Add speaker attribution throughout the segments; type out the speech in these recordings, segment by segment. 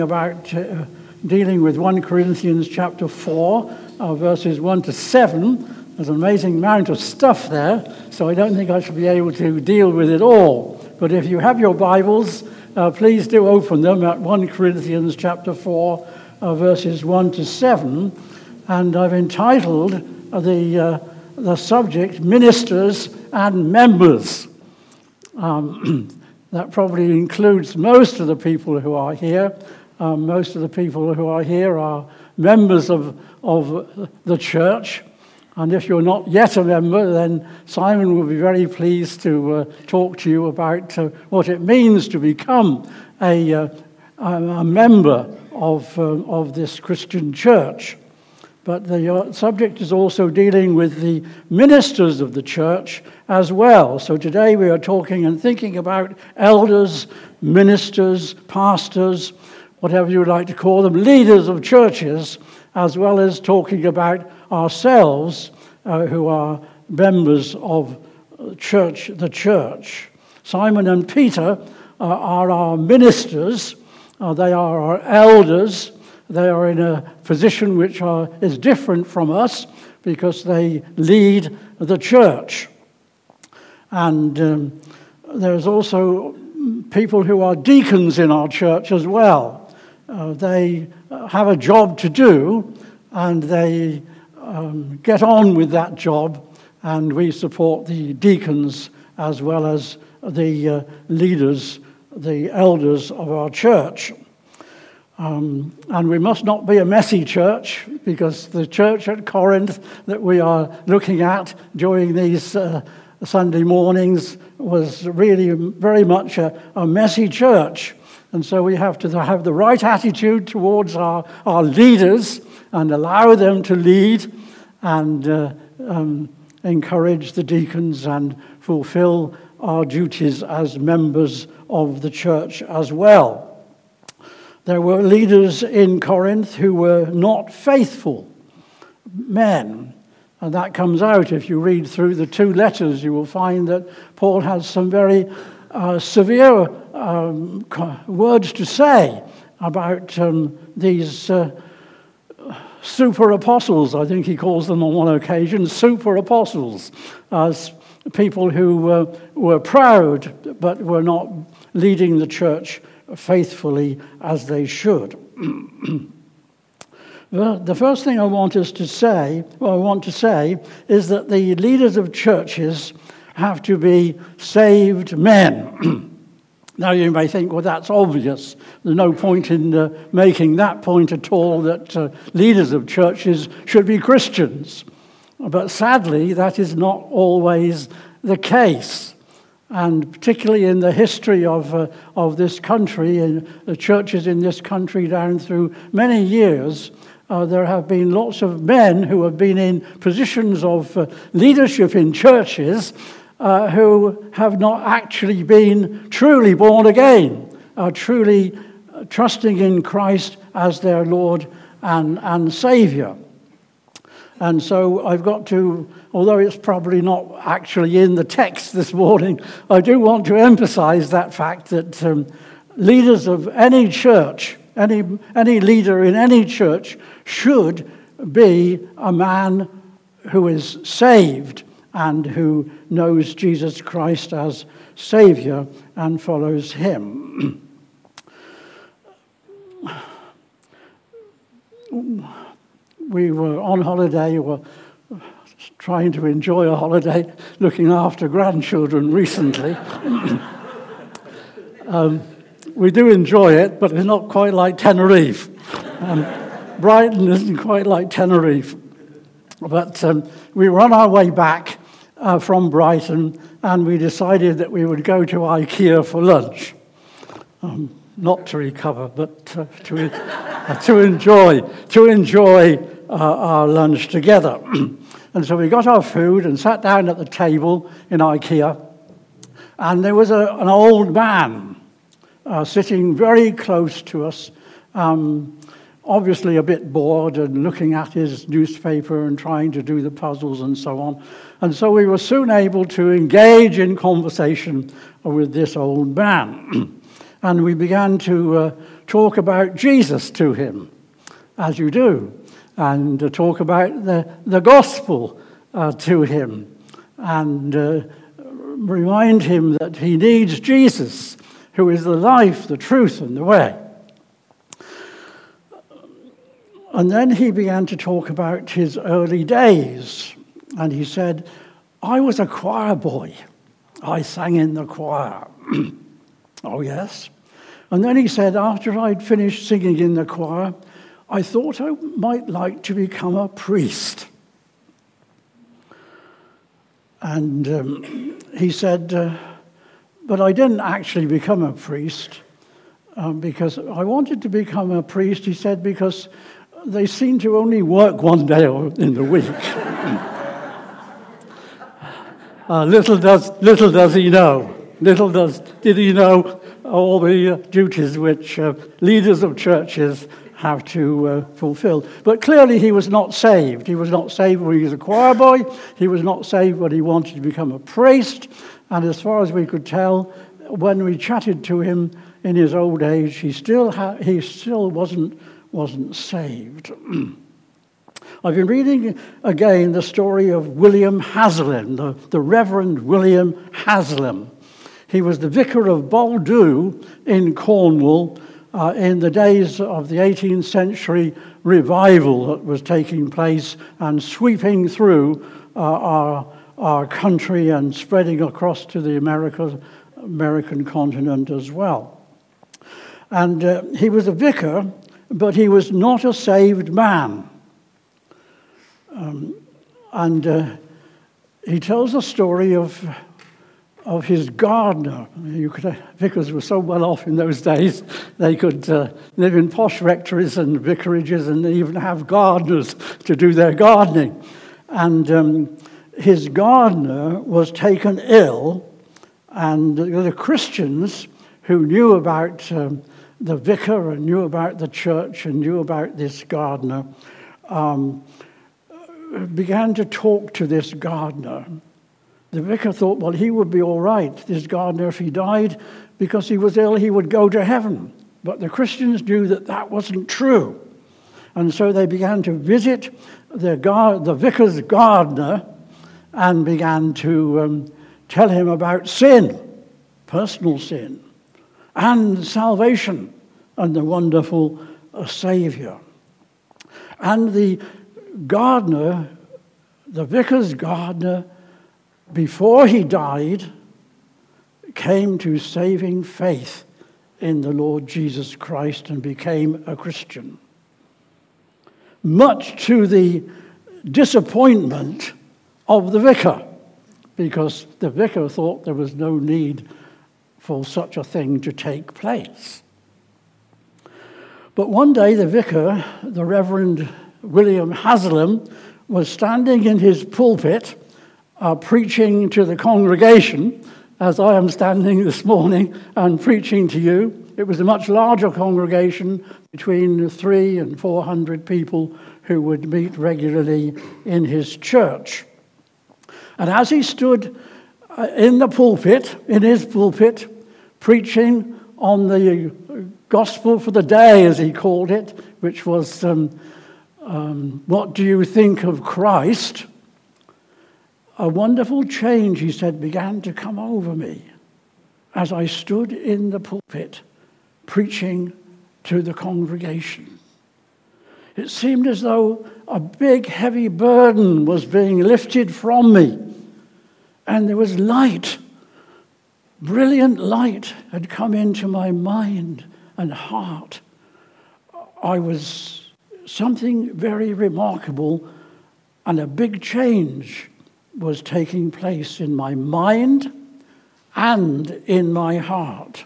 Speaker 1: about dealing with 1 Corinthians chapter 4, verses 1 to 7. There's an amazing amount of stuff there, so I don't think I shall be able to deal with it all. But if you have your Bibles, please do open them at 1 Corinthians chapter 4, verses 1 to 7. And I've entitled the subject, Ministers and Members. That probably includes most of the people who are here. Most of the people who are here are members of the church. And if you're not yet a member, then Simon will be very pleased to talk to you about what it means to become a member of this Christian church. But the subject is also dealing with the ministers of the church as well. So today we are talking and thinking about elders, ministers, pastors, whatever you would like to call them, leaders of churches, as well as talking about ourselves who are members of the church. Simon and Peter are our ministers. They are our elders. They are in a position which is different from us because they lead the church. And there's also people who are deacons in our church as well. They have a job to do, and they get on with that job, and we support the deacons as well as the leaders, the elders of our church. And we must not be a messy church, because the church at Corinth that we are looking at during these Sunday mornings was really very much a messy church. And so we have to have the right attitude towards our leaders and allow them to lead and encourage the deacons and fulfill our duties as members of the church as well. There were leaders in Corinth who were not faithful men. And that comes out if you read through the two letters. You will find that Paul has some very severe words to say about these super apostles. I think he calls them on one occasion super apostles, as people who were proud but were not leading the church faithfully as they should. The first thing I want to say is that the leaders of churches have to be saved men. Now you may think, well, that's obvious. There's no point in making that point at all, that leaders of churches should be Christians. But sadly, that is not always the case. And particularly in the history of this country, and the churches in this country down through many years, there have been lots of men who have been in positions of leadership in churches who have not actually been truly born again, truly trusting in Christ as their Lord and Saviour. And so I've got to, although it's probably not actually in the text this morning, I do want to emphasize that fact that leaders of any church, any leader in any church should be a man who is saved and who knows Jesus Christ as Saviour and follows him. We were on holiday, were trying to enjoy a holiday, looking after grandchildren recently. We do enjoy it, but it's not quite like Tenerife. Brighton isn't quite like Tenerife. But we were on our way back from Brighton, and we decided that we would go to IKEA for lunch. Not to recover, but to enjoy our lunch together. And so we got our food and sat down at the table in IKEA, and there was an old man sitting very close to us, obviously a bit bored and looking at his newspaper and trying to do the puzzles and so on. And so we were soon able to engage in conversation with this old man. And we began to talk about Jesus to him, as you do, and talk about the gospel to him, and remind him that he needs Jesus, who is the life, the truth, and the way. And then he began to talk about his early days, and he said, I was a choir boy. I sang in the choir. Oh, yes. And then he said, after I'd finished singing in the choir, I thought I might like to become a priest. And he said, but I didn't actually become a priest because I wanted to become a priest, he said, because they seem to only work one day in the week. Little does he know. Did he know all the duties which leaders of churches have to fulfill. But clearly he was not saved. He was not saved when he was a choir boy. He was not saved when he wanted to become a priest. And as far as we could tell, when we chatted to him in his old age, he still wasn't saved. I've been reading again the story of William Haslam, the Reverend William Haslam. He was the vicar of Baldoe in Cornwall in the days of the 18th century revival that was taking place and sweeping through our country and spreading across to the American continent as well. And he was a vicar, but he was not a saved man. He tells a story of his gardener. Vicars were so well off in those days, they could live in posh rectories and vicarages and even have gardeners to do their gardening. And his gardener was taken ill, and the Christians who knew about the vicar and knew about the church and knew about this gardener began to talk to this gardener. The vicar thought, well, he would be all right, this gardener, if he died because he was ill, he would go to heaven. But the Christians knew that that wasn't true. And so they began to visit the vicar's gardener and began to tell him about sin, personal sin, and salvation, and the wonderful Savior. And the gardener, the vicar's gardener, before he died, came to saving faith in the Lord Jesus Christ and became a Christian. Much to the disappointment of the vicar, because the vicar thought there was no need for such a thing to take place. But one day the vicar, the Reverend William Haslam, was standing in his pulpit preaching to the congregation, as I am standing this morning and preaching to you. It was a much larger congregation, between 300 and 400 people who would meet regularly in his church. And as he stood in his pulpit, preaching on the gospel for the day, as he called it, which was, what do you think of Christ? A wonderful change, he said, began to come over me as I stood in the pulpit preaching to the congregation. It seemed as though a big, heavy burden was being lifted from me, and there was light, brilliant light had come into my mind and heart. Something very remarkable and a big change was taking place in my mind and in my heart.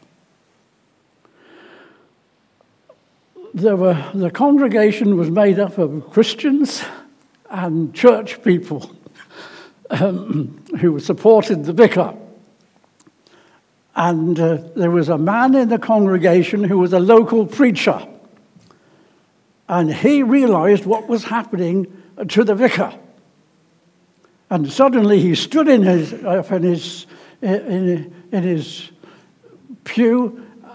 Speaker 1: The congregation was made up of Christians and church people who supported the vicar. And there was a man in the congregation who was a local preacher. And he realized what was happening to the vicar. And suddenly he stood in his pew,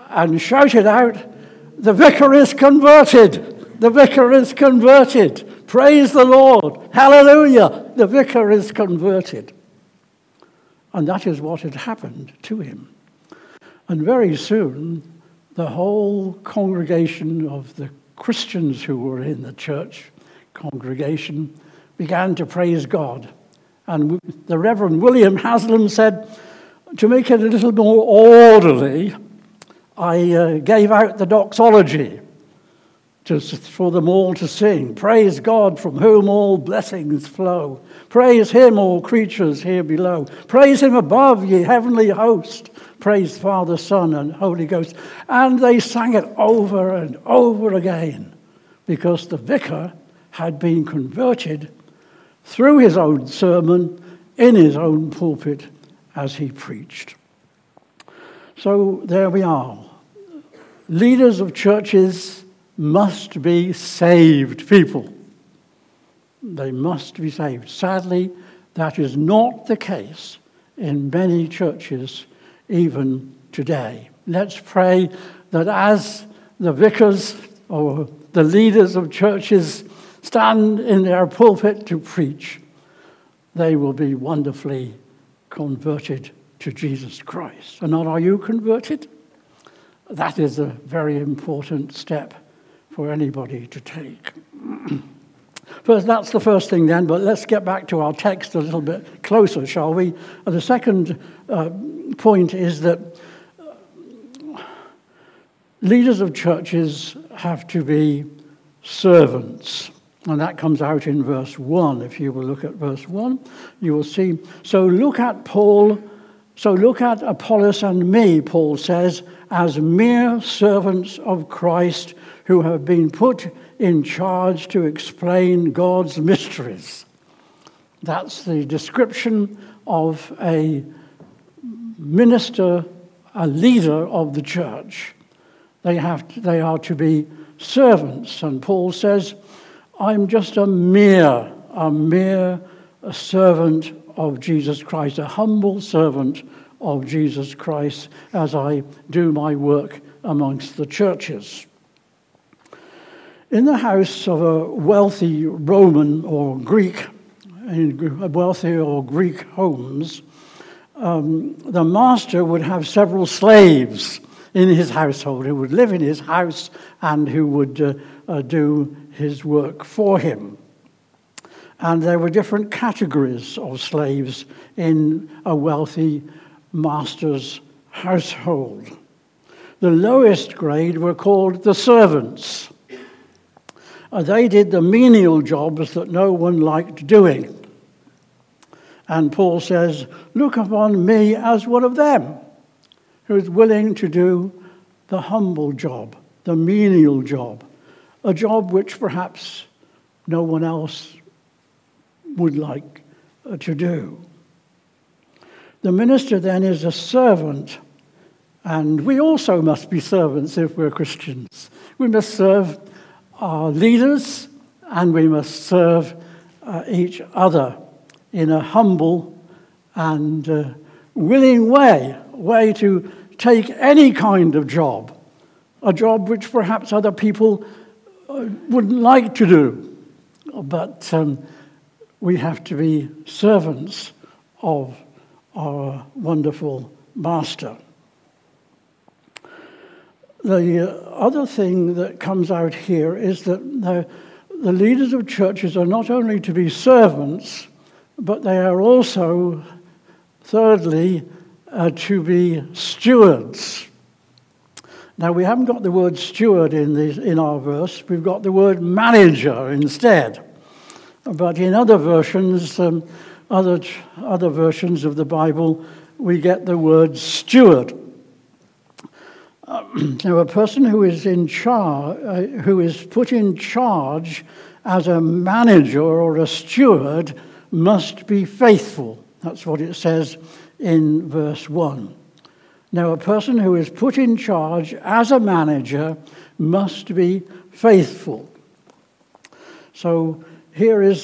Speaker 1: and shouted out, "The vicar is converted! The vicar is converted! Praise the Lord! Hallelujah! The vicar is converted!" And that is what had happened to him. And very soon, the whole congregation of the Christians who were in the church congregation began to praise God. And the Reverend William Haslam said, to make it a little more orderly, I gave out the doxology for them all to sing. Praise God from whom all blessings flow. Praise him, all creatures here below. Praise him above, ye heavenly host. Praise Father, Son, and Holy Ghost. And they sang it over and over again because the vicar had been converted through his own sermon in his own pulpit as he preached. So there we are. Leaders of churches must be saved people. They must be saved. Sadly, that is not the case in many churches even today. Let's pray that as the vicars or the leaders of churches stand in their pulpit to preach, they will be wonderfully converted to Jesus Christ. And are you converted? That is a very important step for anybody to take. First, that's the first thing then, but let's get back to our text a little bit closer, shall we? And the second point is that leaders of churches have to be servants. And that comes out in verse 1. If you will look at verse 1, you will see. So look at Apollos and me, Paul says, as mere servants of Christ who have been put in charge to explain God's mysteries. That's the description of a minister, a leader of the church. They are to be servants. And Paul says, I'm just a mere servant of Jesus Christ, a humble servant of Jesus Christ as I do my work amongst the churches. In the house of a wealthy Roman or Greek, in wealthy or Greek homes, the master would have several slaves in his household who would live in his house and who would do his work for him. And there were different categories of slaves in a wealthy master's household. The lowest grade were called the servants. They did the menial jobs that no one liked doing. And Paul says, look upon me as one of them, who is willing to do the humble job, the menial job, a job which perhaps no one else would like to do. The minister then is a servant, and we also must be servants if we're Christians. We must serve our leaders, and we must serve each other in a humble and willing way to take any kind of job, a job which perhaps other people wouldn't like to do. But we have to be servants of our wonderful master. The other thing that comes out here is that the leaders of churches are not only to be servants, but they are also, thirdly, to be stewards. Now, we haven't got the word steward in our verse. We've got the word manager instead. But in other versions, other versions of the Bible, we get the word steward. Now, a person who is in charge, who is put in charge as a manager or a steward, must be faithful. That's what it says in verse 1. Now, a person who is put in charge as a manager must be faithful. So here is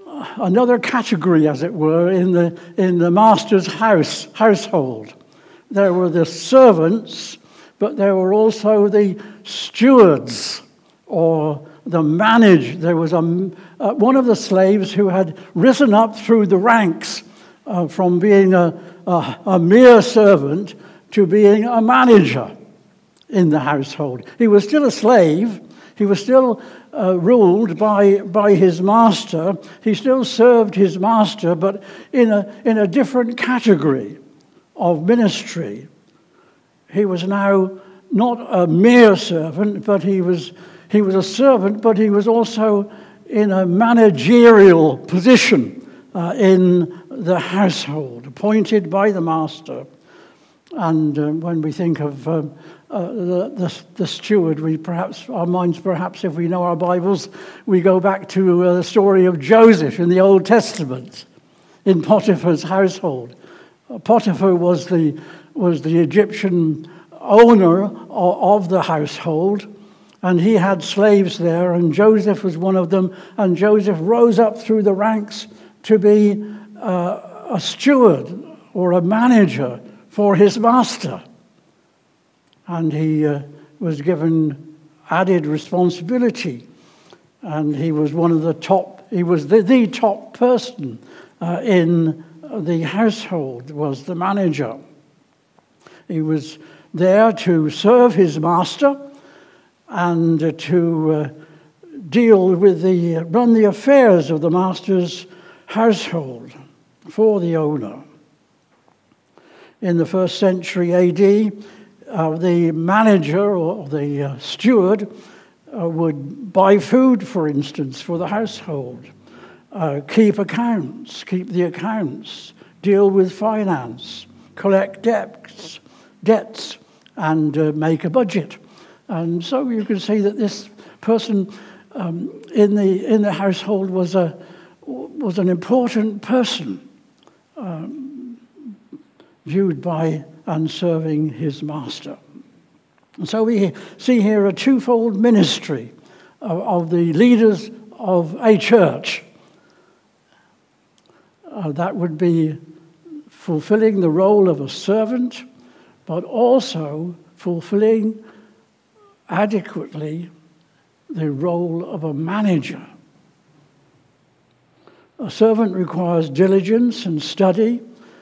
Speaker 1: another category, as it were, in the master's household. there were the servants, but there were also the stewards or the manager. There was one of the slaves who had risen up through the ranks from being a mere servant to being a manager in the household. He was still a slave. He was still ruled by his master. He still served his master, but in a different category of ministry. He was now not a mere servant, but he was a servant, but he was also in a managerial position in the household, appointed by the master. And when we think of the steward, our minds, if we know our Bibles, we go back to the story of Joseph in the Old Testament, in Potiphar's household. Potiphar was the Egyptian owner of the household, and he had slaves there, and Joseph was one of them, and Joseph rose up through the ranks to be a steward or a manager for his master. And he was given added responsibility, and he was one of the top, he was the top person in the household, was the manager. He was there to serve his master and to deal with run the affairs of the master's household for the owner. In the 1st century AD, the manager or the steward would buy food, for instance, for the household, keep the accounts, deal with finance, collect debts, and make a budget. And so you can see that this person in the household was an important person, viewed by and serving his master. And so we see here a twofold ministry of the leaders of a church. That would be fulfilling the role of a servant, but also fulfilling adequately the role of a manager. A servant requires diligence and study,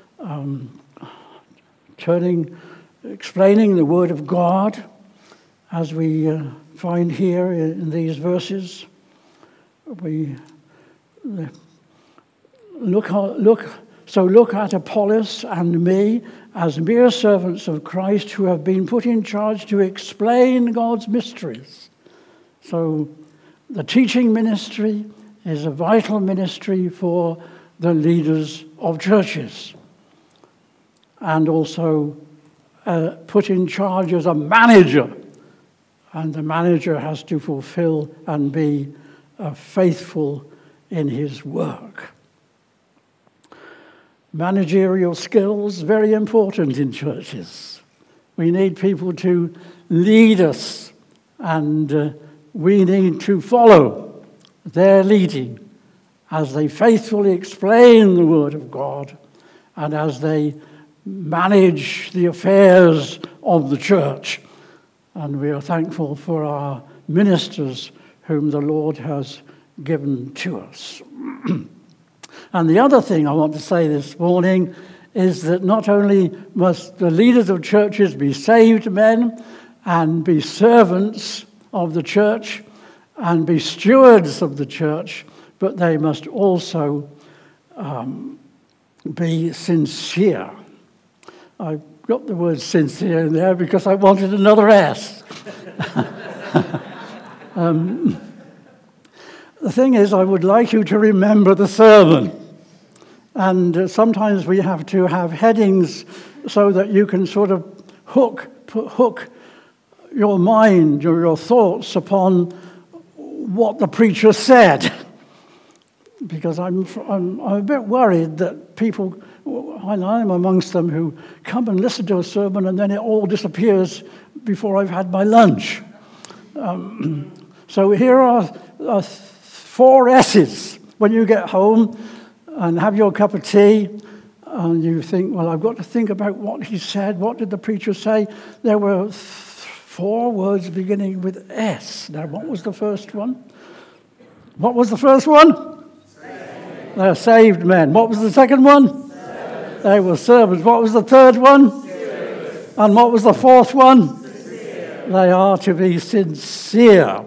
Speaker 1: explaining the Word of God, as we find here in these verses. We look at Apollos and me as mere servants of Christ who have been put in charge to explain God's mysteries. So the teaching ministry is a vital ministry for the leaders of churches, and also put in charge as a manager. And the manager has to fulfill and be faithful in his work. Managerial skills, very important in churches. We need people to lead us, and we need to follow their leading as they faithfully explain the Word of God and as they manage the affairs of the church. And we are thankful for our ministers whom the Lord has given to us. And the other thing I want to say this morning is that not only must the leaders of churches be saved men and be servants of the church and be stewards of the church, but they must also be sincere. I got the word sincere in there because I wanted another S. The thing is, I would like you to remember the sermon. And sometimes we have to have headings so that you can sort of hook your mind or your thoughts upon what the preacher said. Because I'm a bit worried that people, and I'm amongst them, who come and listen to a sermon and then it all disappears before I've had my lunch. So here are 4 S's when you get home and have your cup of tea and you think, well, I've got to think about what he said. What did the preacher say? There were 4 words beginning with S. Now, what was the first one? What was the first one? Saved. They're saved men. What was the second one? Servants. They were servants. What was the third one? Serious. And what was the fourth one? Sincere. They are to be sincere.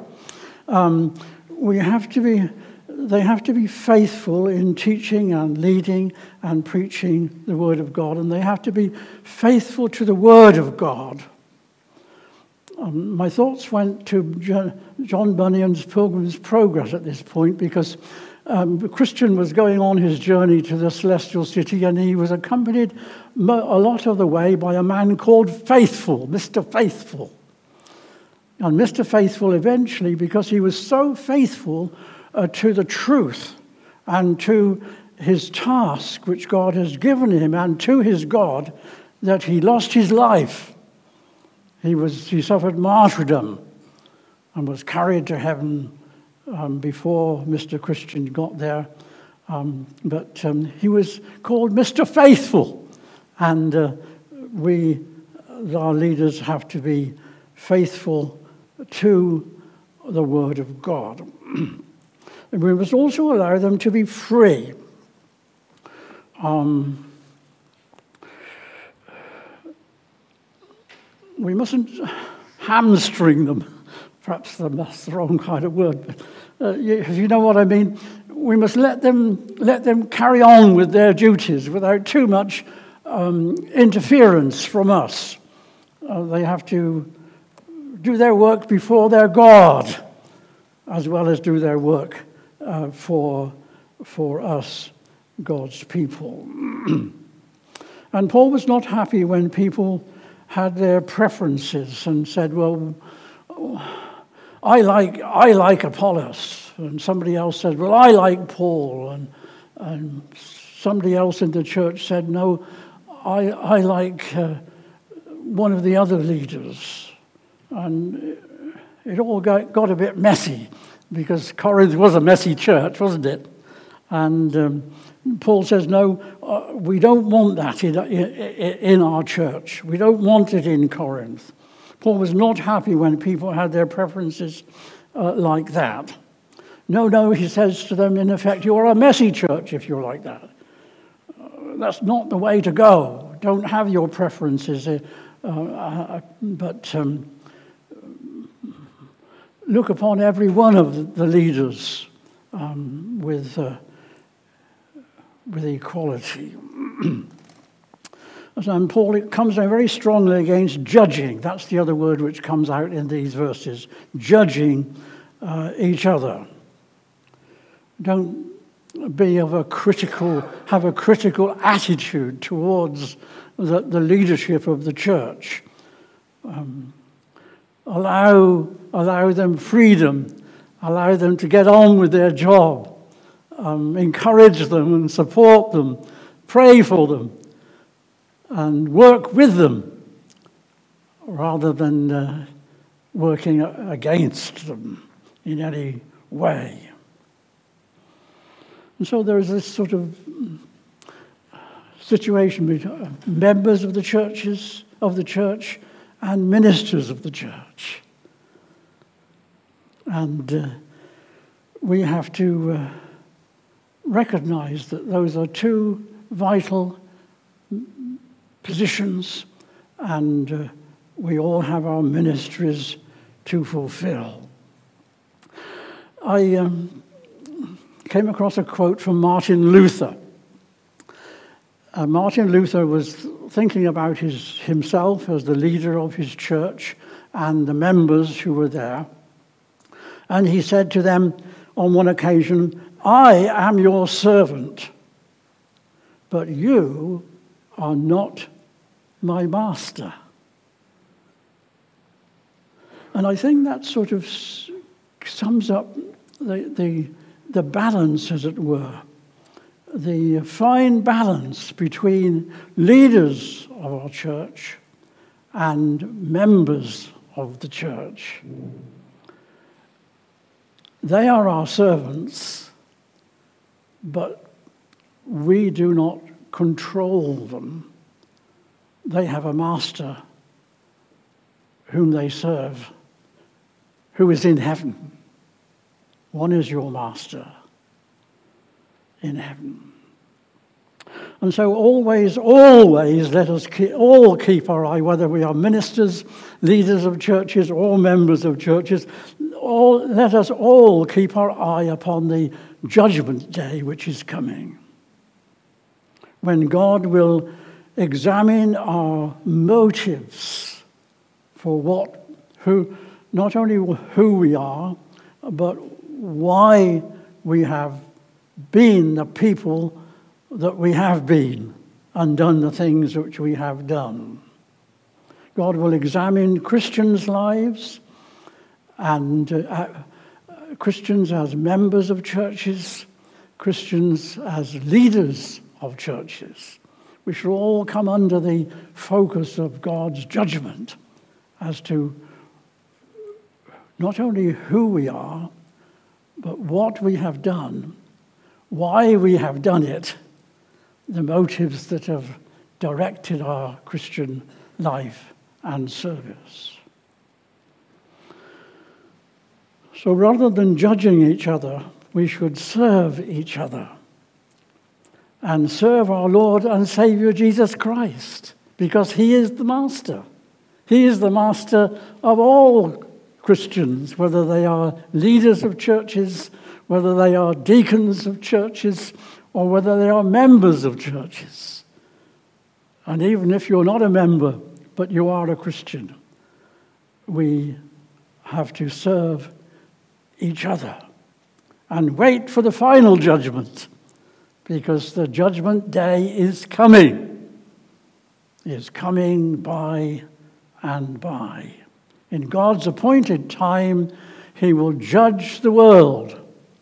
Speaker 1: They have to be faithful in teaching and leading and preaching the Word of God, and they have to be faithful to the Word of God. My thoughts went to John Bunyan's Pilgrim's Progress at this point, because Christian was going on his journey to the celestial city, and he was accompanied a lot of the way by a man called Faithful, Mr. Faithful. And Mr. Faithful eventually, because he was so faithful to the truth and to his task which God has given him and to his God, that he lost his life. He suffered martyrdom and was carried to heaven before Mr. Christian got there. But he was called Mr. Faithful. And our leaders, have to be faithful to the Word of God. And we must also allow them to be free. We mustn't hamstring them. Perhaps that's the wrong kind of word, but if you know what I mean. We must let them carry on with their duties without too much interference from us. They have to do their work before their God, as well as do their work for us, God's people. And Paul was not happy when people had their preferences and said, well, I like Apollos, and somebody else said, well, I like Paul, and somebody else in the church said, no, I like one of the other leaders. And it all got a bit messy, because Corinth was a messy church, wasn't it? And Paul says, no, we don't want that in our church. We don't want it in Corinth. Paul was not happy when people had their preferences like that. No, he says to them, in effect, you're a messy church if you're like that. That's not the way to go. Don't have your preferences, but look upon every one of the leaders with equality. And Paul, it comes out very strongly against judging. That's the other word which comes out in these verses. Judging each other. Don't have a critical attitude towards the leadership of the church. Allow them freedom. Allow them to get on with their job. Encourage them and support them. Pray for them. And work with them rather than working against them in any way. And so there is this sort of situation between members of the church and ministers of the church. And we have to recognize that those are two vital positions, and we all have our ministries to fulfill. I came across a quote from Martin Luther. Martin Luther was thinking about himself as the leader of his church and the members who were there. And he said to them on one occasion, I am your servant, but you are not my master. And I think that sort of sums up the balance, as it were, the fine balance between leaders of our church and members of the church. They are our servants, but we do not control them. They have a master whom they serve, who is in heaven. One is your master in heaven. And so always let us all keep our eye, whether we are ministers, leaders of churches, or members of churches, let us all keep our eye upon the judgment day which is coming, when God will examine our motives for not only who we are, but why we have been the people that we have been and done the things which we have done. God will examine Christians' lives and Christians as members of churches, Christians as leaders of churches. We should all come under the focus of God's judgment as to not only who we are, but what we have done, why we have done it, the motives that have directed our Christian life and service. So rather than judging each other, we should serve each other and serve our Lord and Savior Jesus Christ, because he is the master. He is the master of all Christians, whether they are leaders of churches, whether they are deacons of churches, or whether they are members of churches. And even if you're not a member, but you are a Christian, we have to serve each other and wait for the final judgment, because the judgment day is coming. Is coming by and by. In God's appointed time, he will judge the world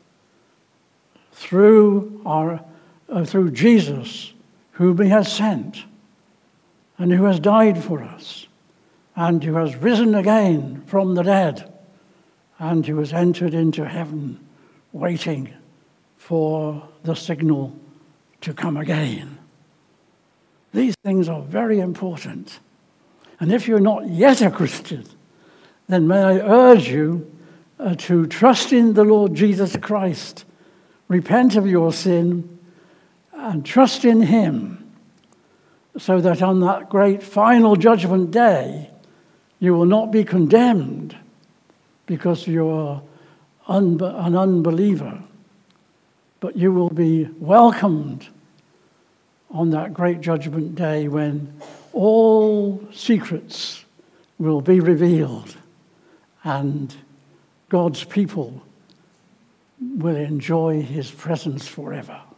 Speaker 1: through Jesus, whom he has sent, and who has died for us, and who has risen again from the dead, and who has entered into heaven, waiting for the signal to come again. These things are very important. And if you're not yet a Christian, then may I urge you to trust in the Lord Jesus Christ, repent of your sin, and trust in him, so that on that great final judgment day, you will not be condemned because you're an unbeliever, but you will be welcomed on that great judgment day when all secrets will be revealed and God's people will enjoy his presence forever.